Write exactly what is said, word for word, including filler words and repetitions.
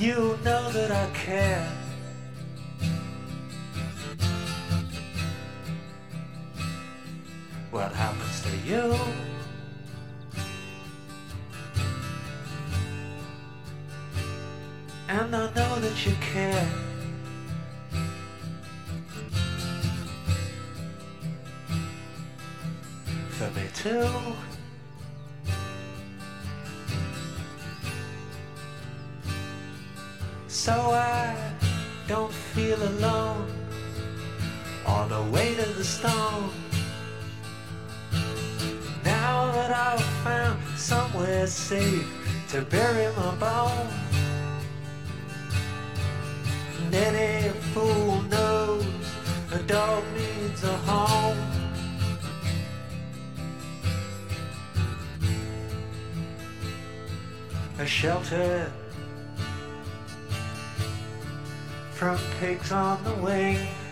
You know that I care. What happens to you? And I know that you care. For me too. So I don't feel alone on the way to the stone. Now that I've found somewhere safe to bury my bones. And any fool knows a dog needs a home. A shelter from pigs on the wing.